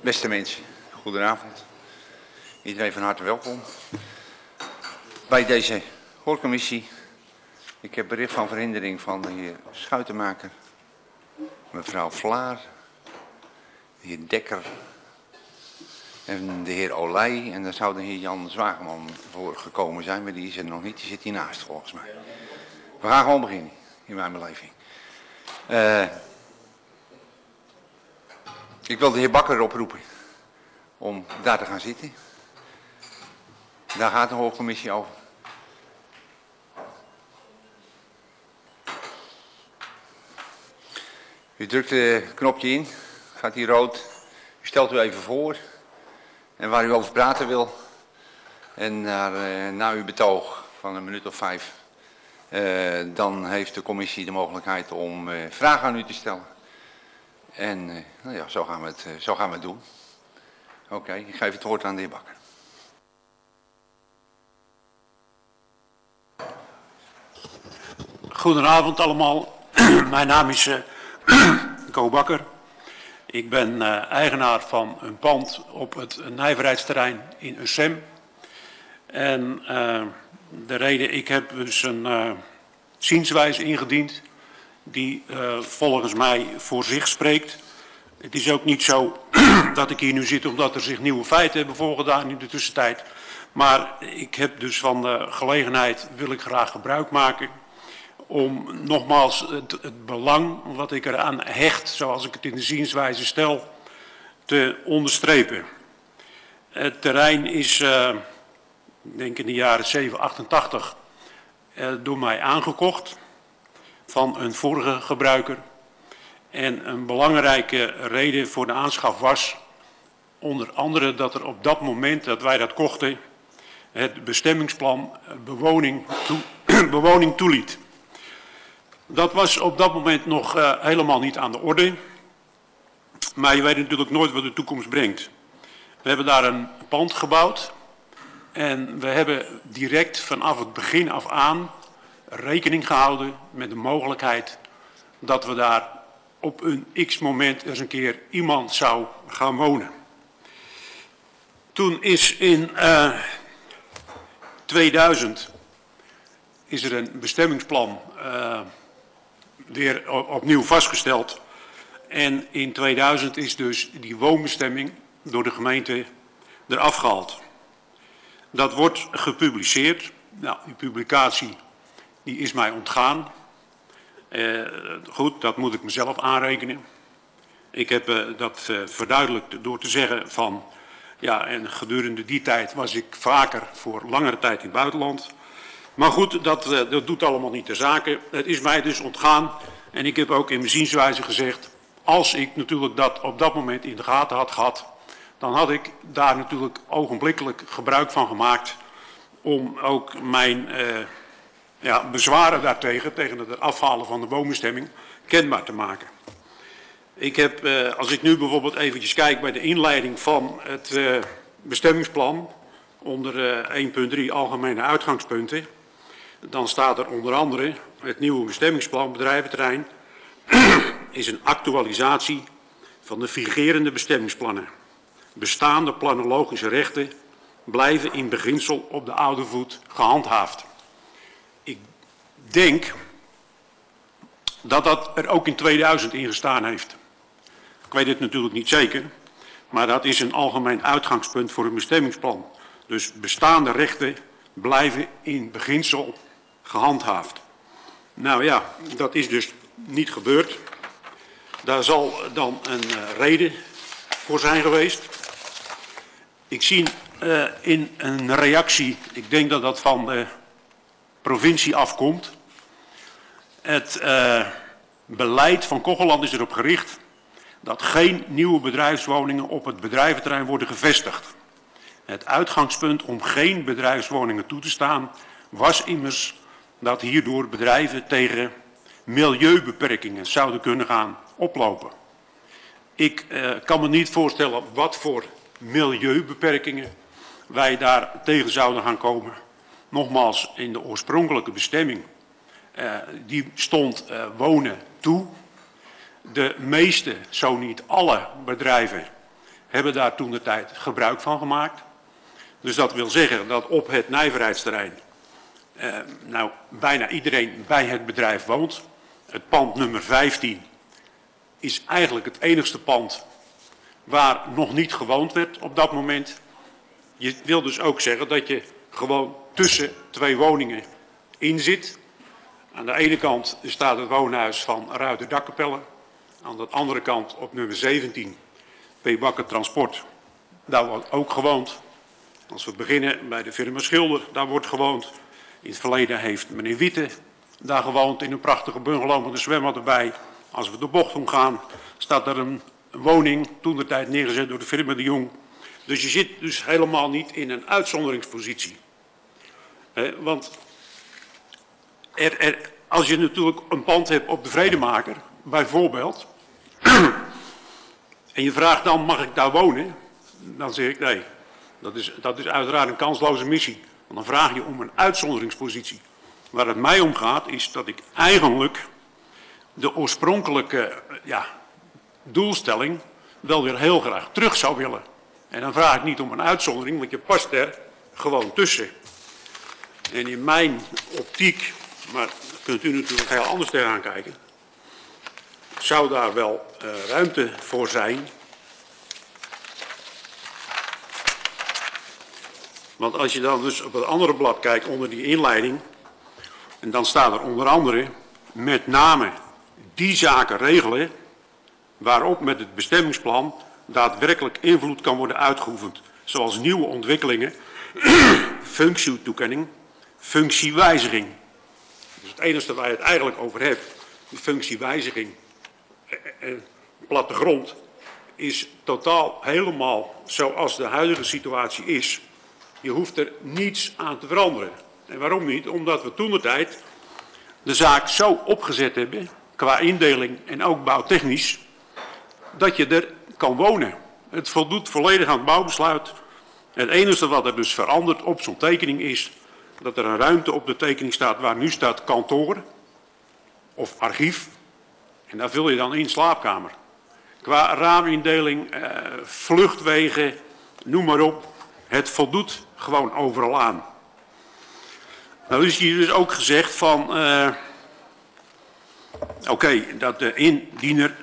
Beste mensen, goedenavond. Iedereen van harte welkom bij deze hoorcommissie. Ik heb bericht van verhindering van de heer Schuitenmaker, mevrouw Vlaar, de heer Dekker en de heer Olij. En daar zou de heer Jan Zwageman voor gekomen zijn, maar die is er nog niet. Die zit hiernaast volgens mij. We gaan gewoon beginnen, in mijn beleving. Ik wil de heer Bakker oproepen om daar te gaan zitten. Daar gaat de hoorcommissie over. U drukt het knopje in, gaat hier rood. U stelt u even voor en waar u over praten wil. En na uw betoog van een minuut of 5, dan heeft de commissie de mogelijkheid om vragen aan u te stellen. En nou ja, zo gaan we het doen. Oké, ik geef het woord aan de heer Bakker. Goedenavond allemaal. Mijn naam is Ko Bakker. Ik ben eigenaar van een pand op het nijverheidsterrein in Ussem. En de reden, ik heb dus een zienswijze ingediend die volgens mij voor zich spreekt. Het is ook niet zo dat ik hier nu zit omdat er zich nieuwe feiten hebben voorgedaan in de tussentijd. Maar ik heb dus van de gelegenheid, wil ik graag gebruik maken om nogmaals het belang wat ik eraan hecht, zoals ik het in de zienswijze stel, te onderstrepen. Het terrein is, ik denk in de jaren 788, door mij aangekocht van een vorige gebruiker. En een belangrijke reden voor de aanschaf was onder andere dat er op dat moment dat wij dat kochten het bestemmingsplan bewoning toeliet. Dat was op dat moment nog helemaal niet aan de orde. Maar je weet natuurlijk nooit wat de toekomst brengt. We hebben daar een pand gebouwd. En we hebben direct vanaf het begin af aan rekening gehouden met de mogelijkheid dat we daar op een x-moment eens een keer iemand zou gaan wonen. Toen is in 2000 is er een bestemmingsplan weer opnieuw vastgesteld. En in 2000 is dus die woonbestemming door de gemeente eraf gehaald. Dat wordt gepubliceerd. Nou, die publicatie die is mij ontgaan. Goed, dat moet ik mezelf aanrekenen. Ik heb dat verduidelijkt door te zeggen van, ja, en gedurende die tijd was ik vaker voor langere tijd in het buitenland. Maar goed, dat doet allemaal niet de zaken. Het is mij dus ontgaan en ik heb ook in mijn zienswijze gezegd, als ik natuurlijk dat op dat moment in de gaten had gehad, dan had ik daar natuurlijk ogenblikkelijk gebruik van gemaakt om ook mijn bezwaren daartegen, tegen het afhalen van de woonbestemming, kenbaar te maken. Ik heb, als ik nu bijvoorbeeld eventjes kijk bij de inleiding van het bestemmingsplan, onder 1.3 algemene uitgangspunten, dan staat er onder andere het nieuwe bestemmingsplan bedrijventerrein is een actualisatie van de vigerende bestemmingsplannen. Bestaande planologische rechten blijven in beginsel op de oude voet gehandhaafd. Ik denk dat dat er ook in 2000 in gestaan heeft. Ik weet het natuurlijk niet zeker, maar dat is een algemeen uitgangspunt voor een bestemmingsplan. Dus bestaande rechten blijven in beginsel gehandhaafd. Nou ja, dat is dus niet gebeurd. Daar zal dan een reden voor zijn geweest. Ik zie in een reactie, ik denk dat dat van de provincie afkomt. Het beleid van Kocheland is erop gericht dat geen nieuwe bedrijfswoningen op het bedrijventerrein worden gevestigd. Het uitgangspunt om geen bedrijfswoningen toe te staan was immers dat hierdoor bedrijven tegen milieubeperkingen zouden kunnen gaan oplopen. Ik kan me niet voorstellen wat voor milieubeperkingen wij daar tegen zouden gaan komen. Nogmaals, in de oorspronkelijke bestemming, die stond wonen toe. De meeste, zo niet alle bedrijven hebben daar toentertijd gebruik van gemaakt. Dus dat wil zeggen dat op het nijverheidsterrein nou bijna iedereen bij het bedrijf woont. Het pand nummer 15 is eigenlijk het enigste pand waar nog niet gewoond werd op dat moment. Je wil dus ook zeggen dat je gewoon tussen twee woningen in zit. Aan de ene kant staat het woonhuis van Ruiter Dakkapelle. Aan de andere kant op nummer 17, P. Bakker Transport. Daar wordt ook gewoond. Als we beginnen bij de firma Schilder, daar wordt gewoond. In het verleden heeft meneer Witte daar gewoond in een prachtige bungalow met een zwembad erbij. Als we de bocht omgaan, staat er een woning, toentertijd neergezet door de firma De Jong. Dus je zit dus helemaal niet in een uitzonderingspositie. Want als je natuurlijk een pand hebt op de Vredemaker, bijvoorbeeld, en je vraagt dan, mag ik daar wonen? Dan zeg ik nee. Dat is uiteraard een kansloze missie. Want dan vraag je om een uitzonderingspositie. Waar het mij om gaat, is dat ik eigenlijk de oorspronkelijke doelstelling wel weer heel graag terug zou willen. En dan vraag ik niet om een uitzondering, want je past er gewoon tussen. En in mijn optiek, maar daar kunt u natuurlijk heel anders tegenaan kijken, zou daar wel ruimte voor zijn. Want als je dan dus op het andere blad kijkt onder die inleiding, en dan staat er onder andere met name die zaken regelen waarop met het bestemmingsplan daadwerkelijk invloed kan worden uitgeoefend. Zoals nieuwe ontwikkelingen, functietoekenning, functiewijziging. Dus het enige waar je het eigenlijk over hebt, die functiewijziging, plattegrond, is totaal helemaal zoals de huidige situatie is. Je hoeft er niets aan te veranderen. En waarom niet? Omdat we toentertijd de zaak zo opgezet hebben, qua indeling en ook bouwtechnisch, dat je er kan wonen. Het voldoet volledig aan het bouwbesluit. Het enige wat er dus verandert op zo'n tekening is dat er een ruimte op de tekening staat waar nu staat kantoor of archief. En daar vul je dan in slaapkamer. Qua raamindeling, vluchtwegen, noem maar op. Het voldoet gewoon overal aan. Nou is hier dus ook gezegd van, dat de indiener,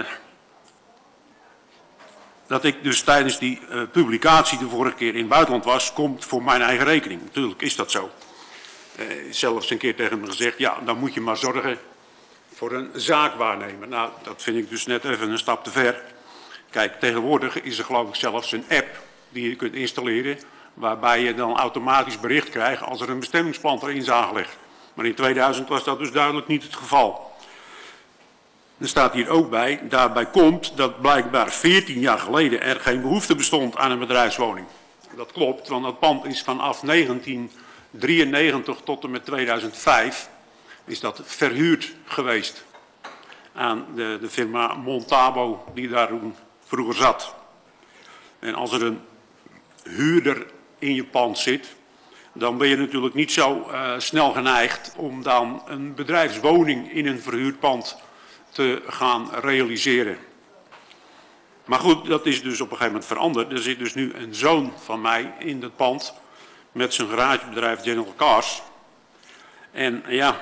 dat ik dus tijdens die publicatie de vorige keer in het buitenland was, komt voor mijn eigen rekening. Natuurlijk is dat zo. Zelfs een keer tegen me gezegd, ja, dan moet je maar zorgen voor een zaakwaarnemer. Nou, dat vind ik dus net even een stap te ver. Kijk, tegenwoordig is er geloof ik zelfs een app die je kunt installeren, waarbij je dan automatisch bericht krijgt als er een bestemmingsplan erin is aangelegd. Maar in 2000 was dat dus duidelijk niet het geval. Er staat hier ook bij, daarbij komt dat blijkbaar 14 jaar geleden er geen behoefte bestond aan een bedrijfswoning. Dat klopt, want dat pand is vanaf 1993 tot en met 2005 is dat verhuurd geweest aan de firma Montabo die daar vroeger zat. En als er een huurder in je pand zit, dan ben je natuurlijk niet zo snel geneigd om dan een bedrijfswoning in een verhuurd pand te gaan realiseren. Maar goed, dat is dus op een gegeven moment veranderd. Er zit dus nu een zoon van mij in dat pand met zijn garagebedrijf General Cars. En ja,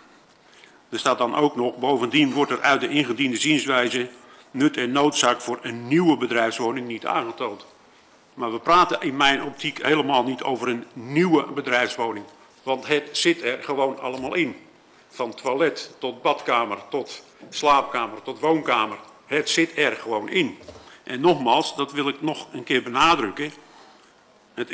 er staat dan ook nog, bovendien wordt er uit de ingediende zienswijze nut en noodzaak voor een nieuwe bedrijfswoning niet aangetoond. Maar we praten in mijn optiek helemaal niet over een nieuwe bedrijfswoning. Want het zit er gewoon allemaal in. Van toilet tot badkamer, tot slaapkamer, tot woonkamer. Het zit er gewoon in. En nogmaals, dat wil ik nog een keer benadrukken. Het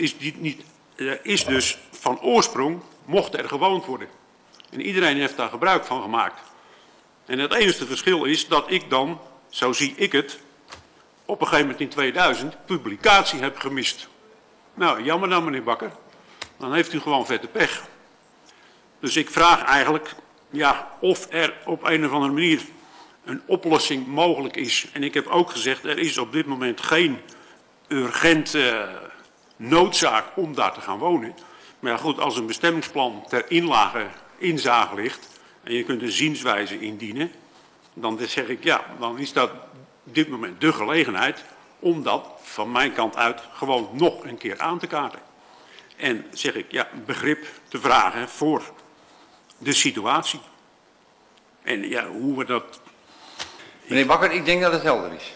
is dus van oorsprong, mocht er gewoond worden. En iedereen heeft daar gebruik van gemaakt. En het enige verschil is dat ik dan, zo zie ik het, op een gegeven moment in 2000 publicatie heb gemist. Nou, jammer dan meneer Bakker. Dan heeft u gewoon vette pech. Dus ik vraag eigenlijk, ja, of er op een of andere manier een oplossing mogelijk is. En ik heb ook gezegd, er is op dit moment geen urgente noodzaak om daar te gaan wonen. Maar ja, goed, als een bestemmingsplan ter inzage ligt en je kunt een zienswijze indienen, dan zeg ik, ja, dan is dat op dit moment de gelegenheid om dat van mijn kant uit gewoon nog een keer aan te kaarten. En zeg ik, ja, begrip te vragen voor de situatie. En ja, hoe we dat... Meneer Bakker, ik denk dat het helder is.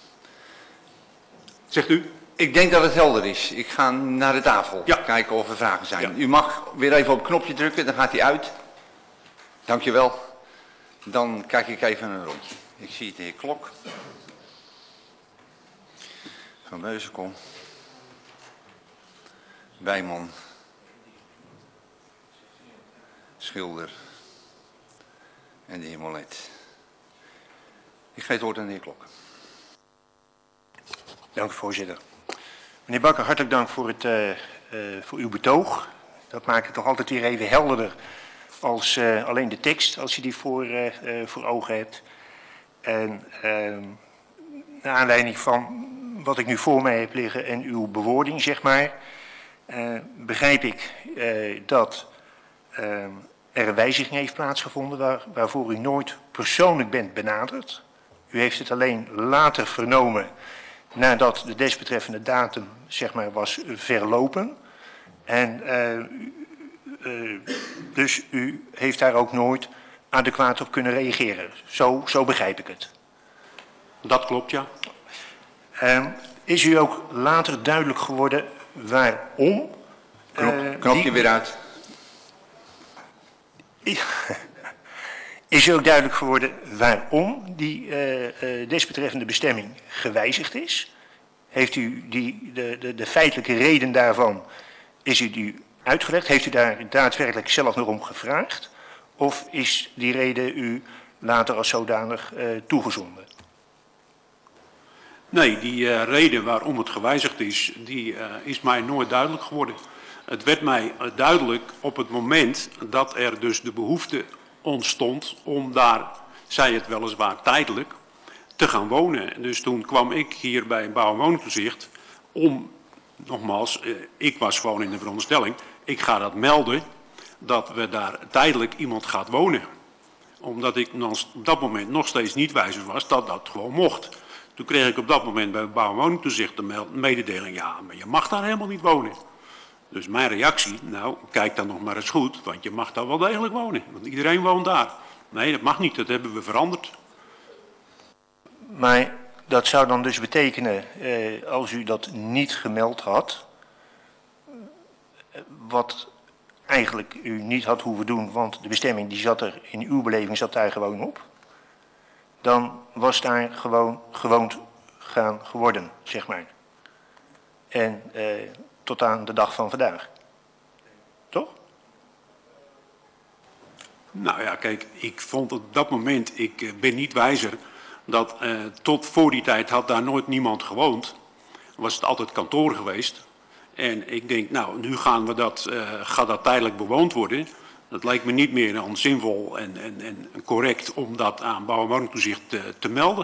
Zegt u? Ik denk dat het helder is. Ik ga naar de tafel Ja. kijken of er vragen zijn. Ja. U mag weer even op het knopje drukken, dan gaat hij uit. Dankjewel. Dan kijk ik even een rondje. Ik zie de heer Klok. Van Beuzenkom. Bijman. Schilder. En de heer Molet. Ik geef het woord aan de heer Klok. Dank u, voorzitter. Meneer Bakker, hartelijk dank voor uw betoog. Dat maakt het toch altijd weer even helderder als alleen de tekst, als je die voor ogen hebt. En naar aanleiding van wat ik nu voor mij heb liggen en uw bewoording, zeg maar, begrijp ik dat er een wijziging heeft plaatsgevonden waarvoor u nooit persoonlijk bent benaderd. U heeft het alleen later vernomen nadat de desbetreffende datum, zeg maar, was verlopen. En dus u heeft daar ook nooit adequaat op kunnen reageren. Zo begrijp ik het. Dat klopt, ja. Is u ook later duidelijk geworden waarom? Knopje weer uit. Is u ook duidelijk geworden waarom die desbetreffende bestemming gewijzigd is? Heeft u de feitelijke reden daarvan, is u die uitgelegd? Heeft u daar daadwerkelijk zelf nog om gevraagd? Of is die reden u later als zodanig toegezonden? Nee, die reden waarom het gewijzigd is, die is mij nooit duidelijk geworden. Het werd mij duidelijk op het moment dat er dus de behoefte ontstond om daar, zij het weliswaar tijdelijk, te gaan wonen. Dus toen kwam ik hier bij Bouw- en Woningtoezicht om, nogmaals, ik was gewoon in de veronderstelling, ik ga dat melden dat we daar tijdelijk iemand gaat wonen. Omdat ik op dat moment nog steeds niet wijzer was dat dat gewoon mocht. Toen kreeg ik op dat moment bij Bouw- en Woningtoezicht de mededeling, ja, maar je mag daar helemaal niet wonen. Dus mijn reactie, nou, kijk dan nog maar eens goed, want je mag daar wel degelijk wonen. Want iedereen woont daar. Nee, dat mag niet, dat hebben we veranderd. Maar dat zou dan dus betekenen, als u dat niet gemeld had, wat eigenlijk u niet had hoeven doen, want de bestemming die zat er, in uw beleving zat daar gewoon op, dan was daar gewoon gewoond gaan geworden, zeg maar. En tot aan de dag van vandaag. Toch? Nou ja, kijk, ik vond op dat moment, ik ben niet wijzer, dat tot voor die tijd had daar nooit niemand gewoond. Was het altijd kantoor geweest. En ik denk, nou, nu gaat dat tijdelijk bewoond worden. Dat lijkt me niet meer dan zinvol en correct om dat aan Bouw- en Woningtoezicht te melden.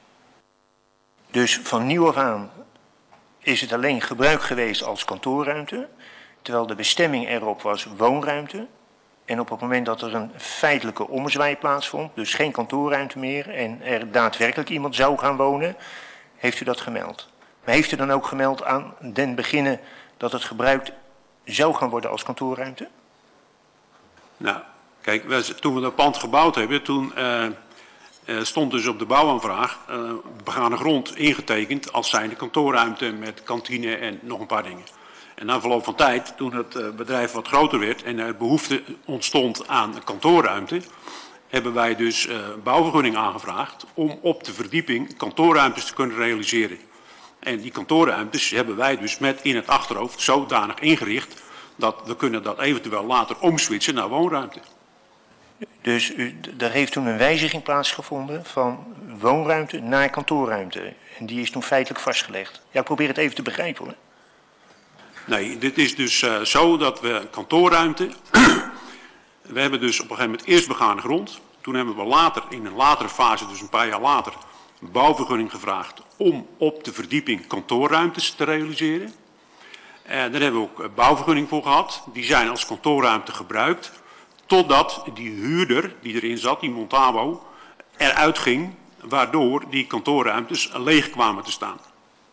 Dus van nieuw af aan is het alleen gebruik geweest als kantoorruimte, terwijl de bestemming erop was woonruimte. En op het moment dat er een feitelijke ommezwaai plaatsvond, dus geen kantoorruimte meer en er daadwerkelijk iemand zou gaan wonen, heeft u dat gemeld. Maar heeft u dan ook gemeld aan den beginnen dat het gebruikt zou gaan worden als kantoorruimte? Nou, kijk, toen we dat pand gebouwd hebben, toen stond dus op de bouwaanvraag begane grond ingetekend als zijnde kantoorruimte met kantine en nog een paar dingen. En na verloop van tijd, toen het bedrijf wat groter werd en er behoefte ontstond aan kantoorruimte, hebben wij dus bouwvergunning aangevraagd om op de verdieping kantoorruimtes te kunnen realiseren. En die kantoorruimtes hebben wij dus met in het achterhoofd zodanig ingericht dat we kunnen dat eventueel later omswitchen naar woonruimte. Dus er heeft toen een wijziging plaatsgevonden van woonruimte naar kantoorruimte. En die is toen feitelijk vastgelegd. Ja, ik probeer het even te begrijpen hoor. Nee, dit is dus zo dat we kantoorruimte... we hebben dus op een gegeven moment eerst begane grond. Toen hebben we later, in een latere fase, dus een paar jaar later, een bouwvergunning gevraagd om op de verdieping kantoorruimtes te realiseren. Daar hebben we ook bouwvergunning voor gehad. Die zijn als kantoorruimte gebruikt. Totdat die huurder die erin zat, die Montabo, eruit ging. Waardoor die kantoorruimtes leeg kwamen te staan.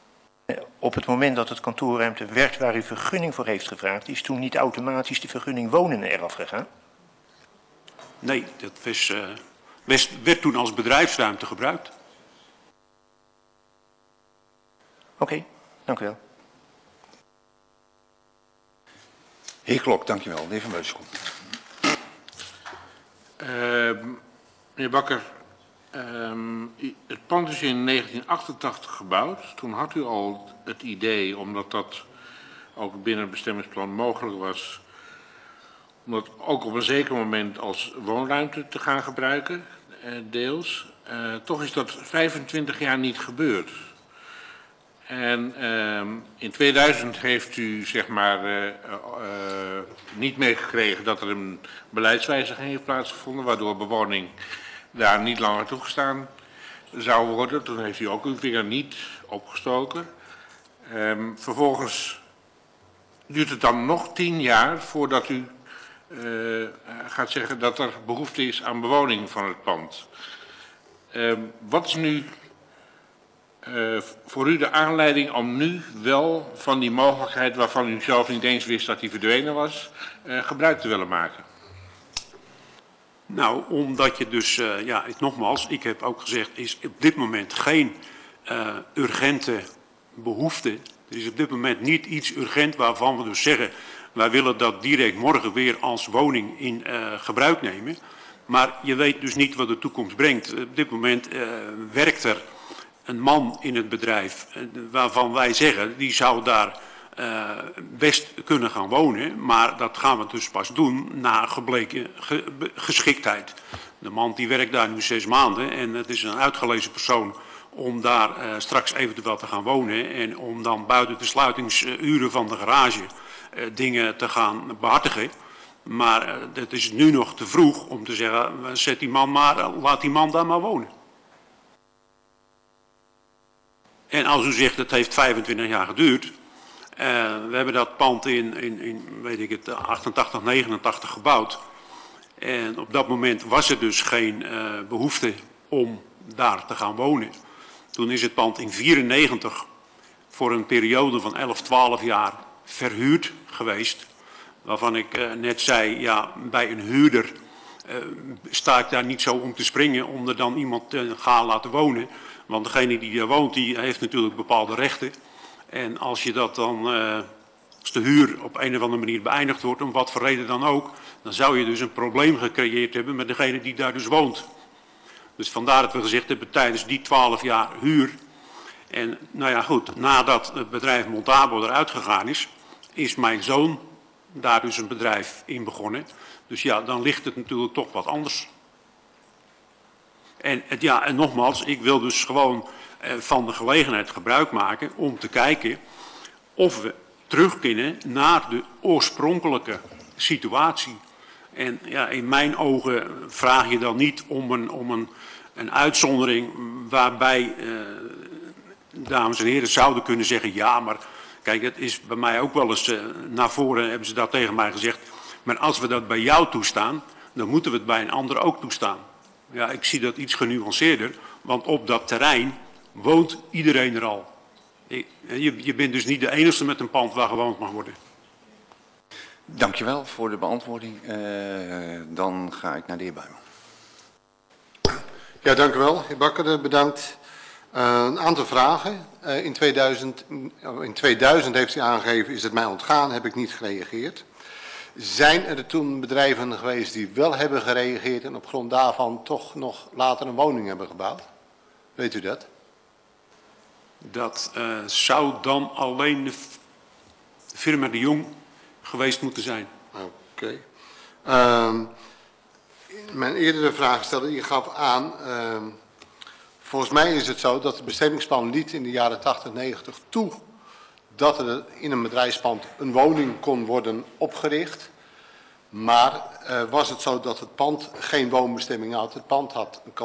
Op het moment dat het kantoorruimte werd waar u vergunning voor heeft gevraagd, is toen niet automatisch de vergunning wonen eraf gegaan? Nee, dat werd toen als bedrijfsruimte gebruikt. Oké, dank u wel. Heer Klok, dankjewel. De heer Van Beuskom. Meneer Bakker, het pand is in 1988 gebouwd. Toen had u al het idee, omdat dat ook binnen het bestemmingsplan mogelijk was, om dat ook op een zeker moment als woonruimte te gaan gebruiken, deels. Toch is dat 25 jaar niet gebeurd. En in 2000 heeft u zeg maar niet meegekregen dat er een beleidswijziging heeft plaatsgevonden, waardoor bewoning daar niet langer toegestaan zou worden. Toen heeft u ook uw vinger niet opgestoken. Vervolgens duurt het dan nog 10 jaar voordat u gaat zeggen dat er behoefte is aan bewoning van het pand. Wat is nu voor u de aanleiding om nu wel van die mogelijkheid, waarvan u zelf niet eens wist dat die verdwenen was, gebruik te willen maken? Nou, omdat je dus, nogmaals, ik heb ook gezegd, is op dit moment geen urgente behoefte. Er is op dit moment niet iets urgent waarvan we dus zeggen, wij willen dat direct morgen weer als woning in gebruik nemen. Maar je weet dus niet wat de toekomst brengt. Op dit moment werkt er een man in het bedrijf waarvan wij zeggen, die zou daar best kunnen gaan wonen. Maar dat gaan we dus pas doen na gebleken geschiktheid. De man die werkt daar nu 6 maanden en het is een uitgelezen persoon om daar straks eventueel te gaan wonen. En om dan buiten de sluitingsuren van de garage dingen te gaan behartigen. Maar het is nu nog te vroeg om te zeggen, zet die man maar, laat die man daar maar wonen. En als u zegt, het heeft 25 jaar geduurd. We hebben dat pand in weet ik het, 88, 89 gebouwd. En op dat moment was er dus geen behoefte om daar te gaan wonen. Toen is het pand in 94 voor een periode van 11, 12 jaar verhuurd geweest. Waarvan ik net zei, ja, bij een huurder sta ik daar niet zo om te springen om er dan iemand te gaan laten wonen. Want degene die daar woont, die heeft natuurlijk bepaalde rechten. En als je dat dan, als de huur op een of andere manier beëindigd wordt, om wat voor reden dan ook, dan zou je dus een probleem gecreëerd hebben met degene die daar dus woont. Dus vandaar dat we gezegd hebben, tijdens die 12 jaar huur. En nou ja goed, nadat het bedrijf Montabo eruit gegaan is mijn zoon daar dus een bedrijf in begonnen. Dus ja, dan ligt het natuurlijk toch wat anders. En nogmaals, ik wil dus gewoon van de gelegenheid gebruik maken om te kijken of we terug kunnen naar de oorspronkelijke situatie. En ja, in mijn ogen vraag je dan niet om een uitzondering waarbij, dames en heren, zouden kunnen zeggen, ja, maar kijk, het is bij mij ook wel eens naar voren, hebben ze dat tegen mij gezegd, maar als we dat bij jou toestaan, dan moeten we het bij een ander ook toestaan. Ja, ik zie dat iets genuanceerder, want op dat terrein woont iedereen er al. Je bent dus niet de enige met een pand waar gewoond mag worden. Dankjewel voor de beantwoording. Dan ga ik naar de heer Buijman. Ja, dank u wel. Heer Bakker, bedankt. Een aantal vragen. In 2000 heeft u aangegeven, is het mij ontgaan, heb ik niet gereageerd. Zijn er toen bedrijven geweest die wel hebben gereageerd en op grond daarvan toch nog later een woning hebben gebouwd? Weet u dat? Dat zou dan alleen de firma De Jong geweest moeten zijn. Oké. Mijn eerdere vraag stelde, je gaf aan, volgens mij is het zo dat het bestemmingsplan liet in de jaren 80, 90 toe dat er in een bedrijfspand een woning kon worden opgericht. Maar was het zo dat het pand geen woonbestemming had? Het pand had een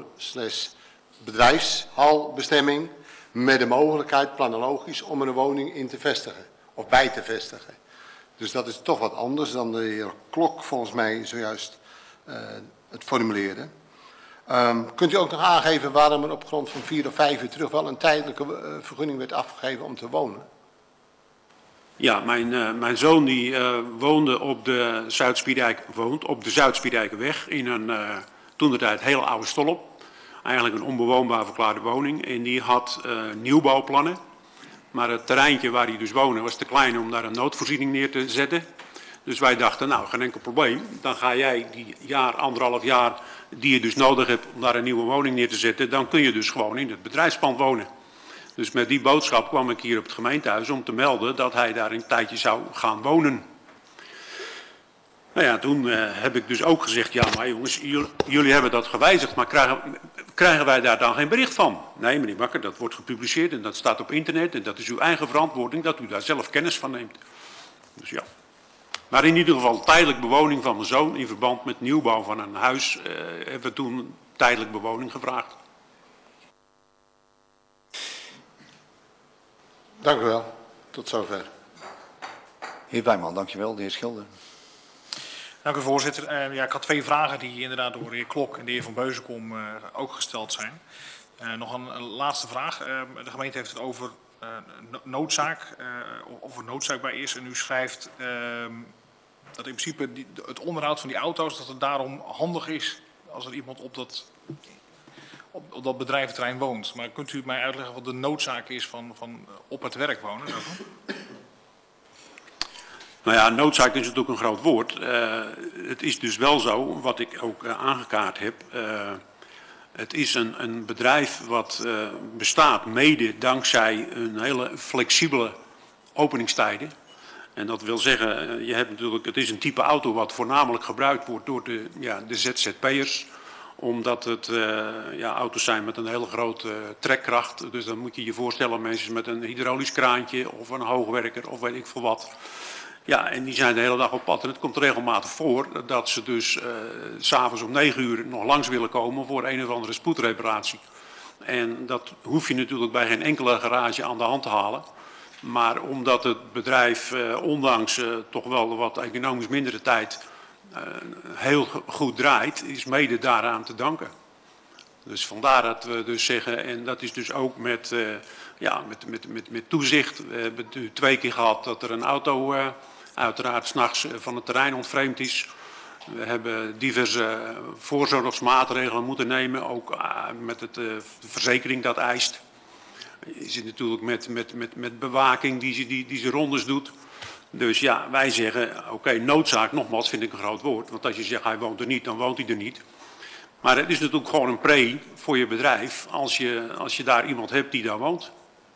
kantoor/bedrijfshalbestemming met de mogelijkheid, planologisch, om er een woning in te vestigen of bij te vestigen. Dus dat is toch wat anders dan de heer Klok volgens mij zojuist het formuleerde. Kunt u ook nog aangeven waarom er op grond van 4 of 5 uur terug wel een tijdelijke vergunning werd afgegeven om te wonen? Ja, mijn zoon die woonde op de Zuid-Spiedijkerweg in een toentertijd heel oude stolp. Eigenlijk een onbewoonbaar verklaarde woning. En die had nieuwbouwplannen. Maar het terreintje waar hij dus woonde was te klein om daar een noodvoorziening neer te zetten. Dus wij dachten, nou, geen enkel probleem. Dan ga jij die anderhalf jaar die je dus nodig hebt om daar een nieuwe woning neer te zetten, dan kun je dus gewoon in het bedrijfspand wonen. Dus met die boodschap kwam ik hier op het gemeentehuis om te melden dat hij daar een tijdje zou gaan wonen. Nou ja, toen heb ik dus ook gezegd, ja maar jongens, jullie hebben dat gewijzigd, maar krijgen wij daar dan geen bericht van? Nee, meneer Bakker, dat wordt gepubliceerd en dat staat op internet en dat is uw eigen verantwoording dat u daar zelf kennis van neemt. Dus ja. Maar in ieder geval tijdelijk bewoning van mijn zoon in verband met nieuwbouw van een huis hebben we toen tijdelijk bewoning gevraagd. Dank u wel. Tot zover. Heer Wijman, dankjewel. De heer Schilder. Dank u voorzitter. Ja, ik had 2 vragen die inderdaad door de heer Klok en de heer Van Beuzenkom ook gesteld zijn. Nog een laatste vraag. De gemeente heeft het over noodzaak, of er noodzaakbaar is. En u schrijft dat in principe het onderhoud van die auto's, dat het daarom handig is als er iemand op dat bedrijventerrein woont. Maar kunt u mij uitleggen wat de noodzaak is van op het werk wonen? Nou ja, noodzaak is natuurlijk een groot woord. Het is dus wel zo, wat ik ook aangekaart heb. Het is een bedrijf wat bestaat mede dankzij een hele flexibele openingstijden. En dat wil zeggen, je hebt natuurlijk, het is een type auto wat voornamelijk gebruikt wordt door de ZZP'ers. Omdat het auto's zijn met een hele grote trekkracht. Dus dan moet je je voorstellen mensen met een hydraulisch kraantje of een hoogwerker of weet ik veel wat. Ja, en die zijn de hele dag op pad. En het komt regelmatig voor dat ze dus 's avonds om 9 uur nog langs willen komen voor een of andere spoedreparatie. En dat hoef je natuurlijk bij geen enkele garage aan de hand te halen. Maar omdat het bedrijf ondanks toch wel wat economisch mindere tijd heel goed draait, is mede daaraan te danken. Dus vandaar dat we dus zeggen, en dat is dus ook met toezicht. We hebben het nu 2 keer gehad dat er een auto uiteraard 's nachts van het terrein ontvreemd is. We hebben diverse voorzorgsmaatregelen moeten nemen, ook met de verzekering dat eist. Je zit natuurlijk met bewaking die ze rondes doet. Dus ja, wij zeggen, oké, noodzaak, nogmaals vind ik een groot woord. Want als je zegt hij woont er niet, dan woont hij er niet. Maar het is natuurlijk gewoon een pre voor je bedrijf als je daar iemand hebt die daar woont.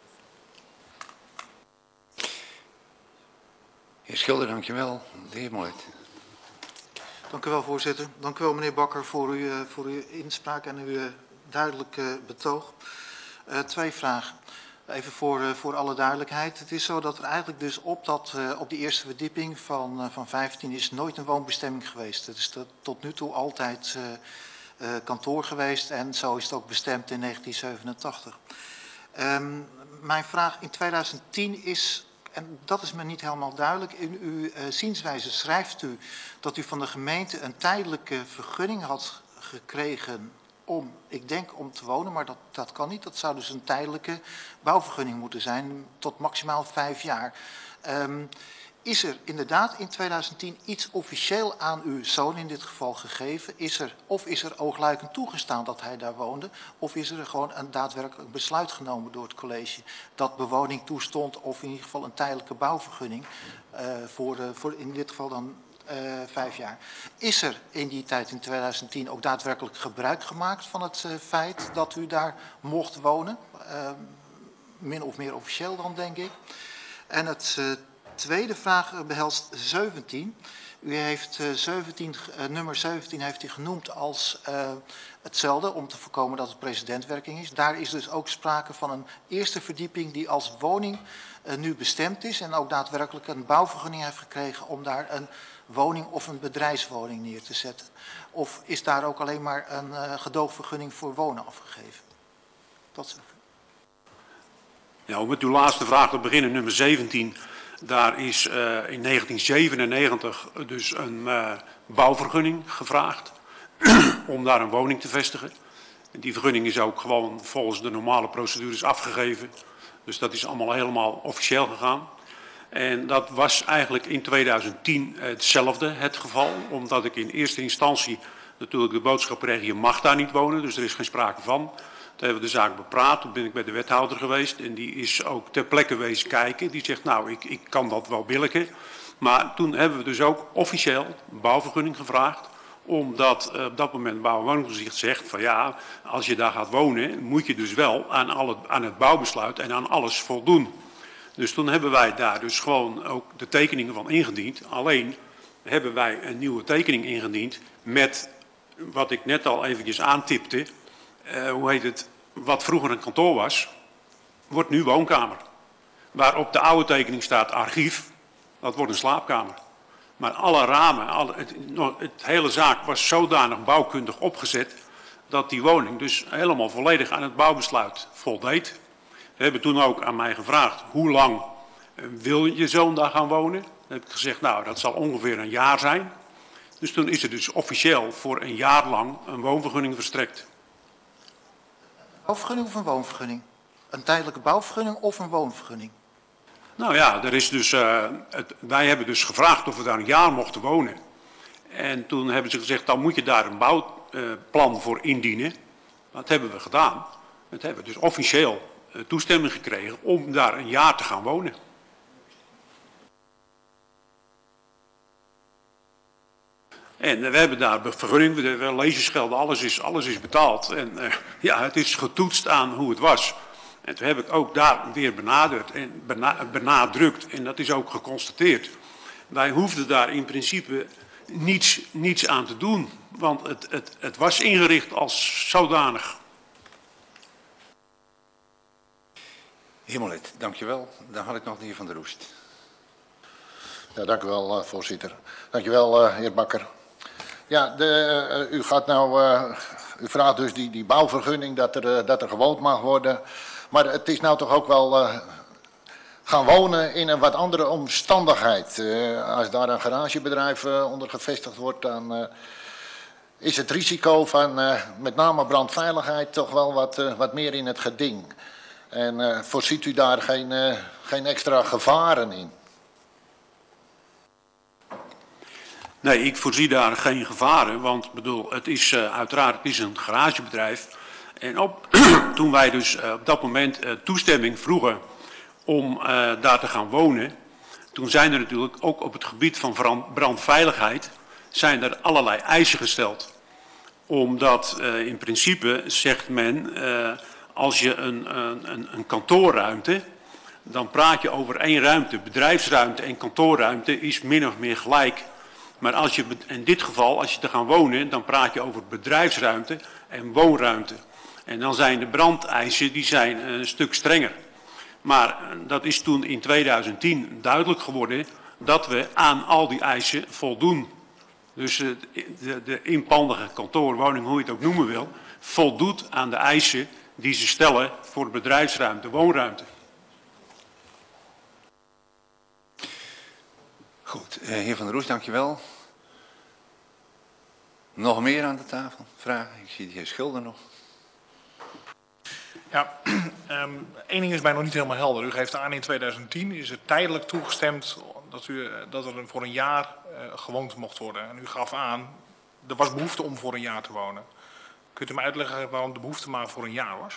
Heer Schilder, dankjewel. De heer Molet. Dank u wel, voorzitter. Dank u wel, meneer Bakker, voor uw inspraak en uw duidelijke betoog. 2 vragen. Even voor alle duidelijkheid. Het is zo dat er eigenlijk dus op die eerste verdieping van 15 is nooit een woonbestemming geweest. Het is tot nu toe altijd kantoor geweest en zo is het ook bestemd in 1987. Mijn vraag in 2010 is, en dat is me niet helemaal duidelijk, in uw zienswijze schrijft u dat u van de gemeente een tijdelijke vergunning had gekregen ik denk om te wonen, maar dat kan niet. Dat zou dus een tijdelijke bouwvergunning moeten zijn, tot maximaal 5 jaar. Is er inderdaad in 2010 iets officieel aan uw zoon in dit geval gegeven? Is er oogluikend toegestaan dat hij daar woonde? Of is er gewoon een daadwerkelijk besluit genomen door het college dat bewoning toestond of in ieder geval een tijdelijke bouwvergunning voor in dit geval dan 5 jaar. Is er in die tijd in 2010 ook daadwerkelijk gebruik gemaakt van het feit dat u daar mocht wonen? Min of meer officieel dan, denk ik. En het tweede vraag behelst 17. U heeft nummer 17 heeft u genoemd als hetzelfde om te voorkomen dat het precedentwerking is. Daar is dus ook sprake van een eerste verdieping die als woning nu bestemd is en ook daadwerkelijk een bouwvergunning heeft gekregen om daar een woning of een bedrijfswoning neer te zetten. Of is daar ook alleen maar een gedoogvergunning voor wonen afgegeven? Tot zover. Ja, om met uw laatste vraag te beginnen, nummer 17. Daar is in 1997 dus een bouwvergunning gevraagd om daar een woning te vestigen. Die vergunning is ook gewoon volgens de normale procedures afgegeven. Dus dat is allemaal helemaal officieel gegaan. En dat was eigenlijk in 2010 hetzelfde het geval, omdat ik in eerste instantie natuurlijk de boodschap kreeg, je mag daar niet wonen, dus er is geen sprake van. Toen hebben we de zaak bepraat, toen ben ik bij de wethouder geweest en die is ook ter plekke wezen kijken. Die zegt, nou, ik kan dat wel billijken. Maar toen hebben we dus ook officieel een bouwvergunning gevraagd, omdat op dat moment Bouw- en Woningtoezicht zegt van ja, als je daar gaat wonen, moet je dus wel aan het bouwbesluit en aan alles voldoen. Dus toen hebben wij daar dus gewoon ook de tekeningen van ingediend. Alleen hebben wij een nieuwe tekening ingediend met wat ik net al eventjes aantipte. Wat vroeger een kantoor was, wordt nu woonkamer. Waar op de oude tekening staat archief, dat wordt een slaapkamer. Maar alle ramen, het hele zaak was zodanig bouwkundig opgezet dat die woning dus helemaal volledig aan het bouwbesluit voldeed. We hebben toen ook aan mij gevraagd, hoe lang wil je zoon daar gaan wonen? Dan heb ik gezegd, nou dat zal ongeveer een jaar zijn. Dus toen is er dus officieel voor een jaar lang een woonvergunning verstrekt. Een bouwvergunning of een woonvergunning? Een tijdelijke bouwvergunning of een woonvergunning? Nou ja, er is dus, wij hebben dus gevraagd of we daar een jaar mochten wonen. En toen hebben ze gezegd, dan moet je daar een bouwplan voor indienen. Dat hebben we gedaan. Dat hebben we dus officieel toestemming gekregen om daar een jaar te gaan wonen. En we hebben daar vergunning, we lezersgelden, alles is betaald. En ja, het is getoetst aan hoe het was. En toen heb ik ook daar weer benadrukt en dat is ook geconstateerd. Wij hoefden daar in principe niets aan te doen, want het was ingericht als zodanig. Heer Molet, dankjewel. Dan had ik nog de heer Van der Roest. Ja, dank u wel, voorzitter. Dank u wel, heer Bakker. Ja, u gaat nou, u vraagt dus die bouwvergunning dat er gewoond mag worden. Maar het is nou toch ook wel gaan wonen in een wat andere omstandigheid. Als daar een garagebedrijf onder gevestigd wordt, dan is het risico van met name brandveiligheid toch wel wat meer in het geding. En voorziet u daar geen extra gevaren in? Nee, ik voorzie daar geen gevaren, want bedoel, het is uiteraard het is een garagebedrijf. En toen wij dus op dat moment toestemming vroegen om daar te gaan wonen, toen zijn er natuurlijk ook op het gebied van brandveiligheid zijn er allerlei eisen gesteld. Omdat in principe zegt men, als je een kantoorruimte, dan praat je over één ruimte. Bedrijfsruimte en kantoorruimte is min of meer gelijk. Maar als je in dit geval, als je te gaan wonen, dan praat je over bedrijfsruimte en woonruimte. En dan zijn de brandeisen die zijn een stuk strenger. Maar dat is toen in 2010 duidelijk geworden dat we aan al die eisen voldoen. Dus de inpandige kantoorwoning, hoe je het ook noemen wil, voldoet aan de eisen die ze stellen voor bedrijfsruimte, woonruimte. Goed, heer Van der Roest, dankjewel. Nog meer aan de tafel? Vragen? Ik zie de heer Schilder nog. Ja, één ding is mij nog niet helemaal helder. U geeft aan in 2010 is het tijdelijk toegestemd dat er voor een jaar gewoond mocht worden. En u gaf aan, er was behoefte om voor een jaar te wonen. Kunt u me uitleggen waarom de behoefte maar voor een jaar was?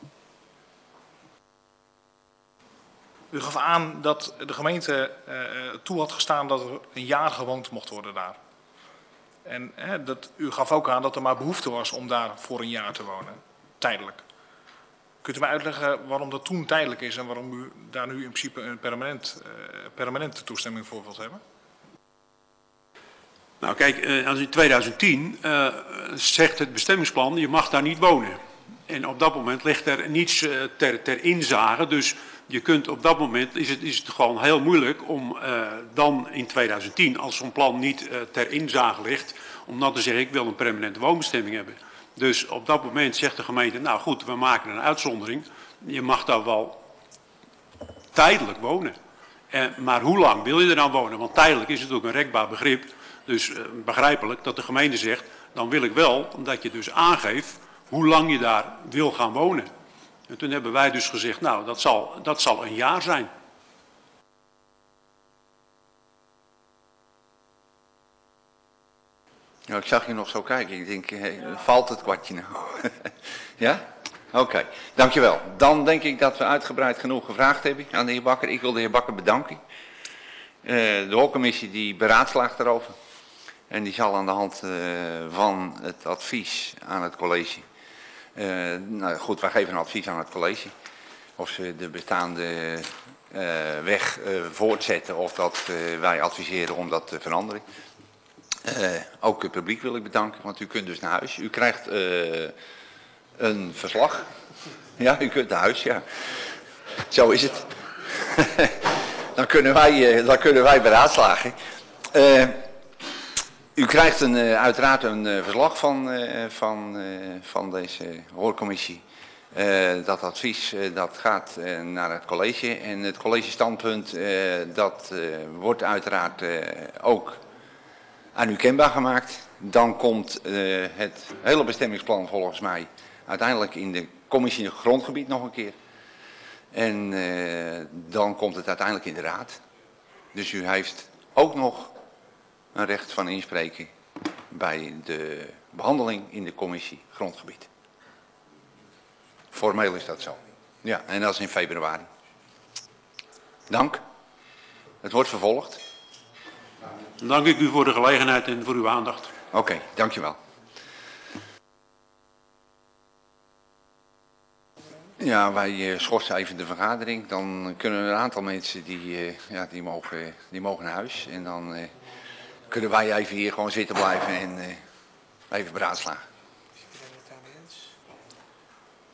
U gaf aan dat de gemeente toe had gestaan dat er een jaar gewoond mocht worden daar. En u gaf ook aan dat er maar behoefte was om daar voor een jaar te wonen, tijdelijk. Kunt u mij uitleggen waarom dat toen tijdelijk is en waarom u daar nu in principe een permanente toestemming voor wilt hebben? Nou kijk, als in 2010 zegt het bestemmingsplan, je mag daar niet wonen. En op dat moment ligt er niets ter inzage, dus je kunt op dat moment, is het gewoon heel moeilijk om dan in 2010, als zo'n plan niet ter inzage ligt, om dan te zeggen, ik wil een permanente woonbestemming hebben. Dus op dat moment zegt de gemeente, nou goed, we maken een uitzondering. Je mag daar wel tijdelijk wonen. Maar hoe lang wil je er dan wonen? Want tijdelijk is het ook een rekbaar begrip. Dus begrijpelijk dat de gemeente zegt, dan wil ik wel dat je dus aangeeft hoe lang je daar wil gaan wonen. En toen hebben wij dus gezegd, nou, dat zal een jaar zijn. Ja, ik zag je nog zo kijken. Ik denk, valt het kwartje nou? Ja? Oké, dankjewel. Dan denk ik dat we uitgebreid genoeg gevraagd hebben aan de heer Bakker. Ik wil de heer Bakker bedanken. De hoorcommissie die beraadslaagt daarover. En die zal aan de hand van het advies aan het college. Nou goed, wij geven een advies aan het college. Of ze de bestaande weg voortzetten of dat wij adviseren om dat te veranderen. Ook het publiek wil ik bedanken, want u kunt dus naar huis. U krijgt een verslag. Ja, u kunt naar huis, ja. Zo is het. Dan kunnen wij beraadslagen. U krijgt uiteraard een verslag van deze hoorcommissie. Dat advies dat gaat naar het college. En het collegestandpunt dat wordt uiteraard ook aan u kenbaar gemaakt. Dan komt het hele bestemmingsplan volgens mij uiteindelijk in de commissie grondgebied nog een keer. En dan komt het uiteindelijk in de raad. Dus u heeft ook nog een recht van inspreken bij de behandeling in de commissie grondgebied. Formeel is dat zo. Ja, en dat is in februari. Dank. Het wordt vervolgd. Dan dank ik u voor de gelegenheid en voor uw aandacht. Oké, dankjewel. Ja, wij schorsen even de vergadering. Dan kunnen een aantal mensen die mogen naar huis. En dan kunnen wij even hier gewoon zitten blijven en even beraadslagen.